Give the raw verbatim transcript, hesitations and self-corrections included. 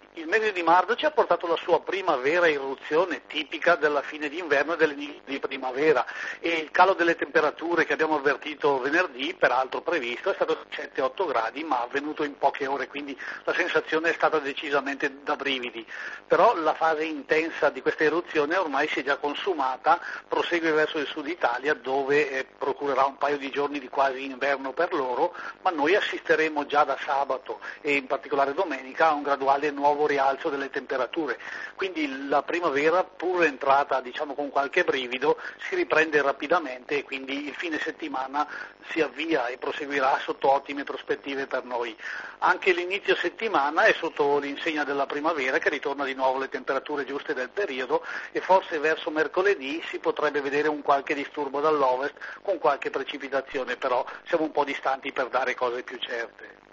Il mese di marzo ci ha portato la sua prima vera irruzione, tipica della fine d'inverno e dell'inizio di primavera, e il calo delle temperature che abbiamo avvertito venerdì, peraltro previsto, è stato sette otto gradi, ma avvenuto in poche ore, quindi la sensazione è stata decisamente da brividi. Però la fase intensa di questa eruzione ormai si è già consumata, prosegue verso il sud Italia, dove eh, procurerà un paio di giorni di quasi inverno per loro, ma noi assisteremo già da sabato e in particolare domenica a un graduale nuovo rialzo delle temperature, quindi la primavera, pur entrata diciamo con qualche brivido, si riprende rapidamente e quindi il fine settimana si avvia e proseguirà sotto ottime prospettive per noi. Anche l'inizio settimana è sotto l'insegna della primavera, che ritorna di nuovo alle temperature giuste del periodo, e forse verso mercoledì si potrebbe vedere un qualche disturbo dall'ovest con qualche precipitazione, però siamo un po' distanti per dare cose più certe.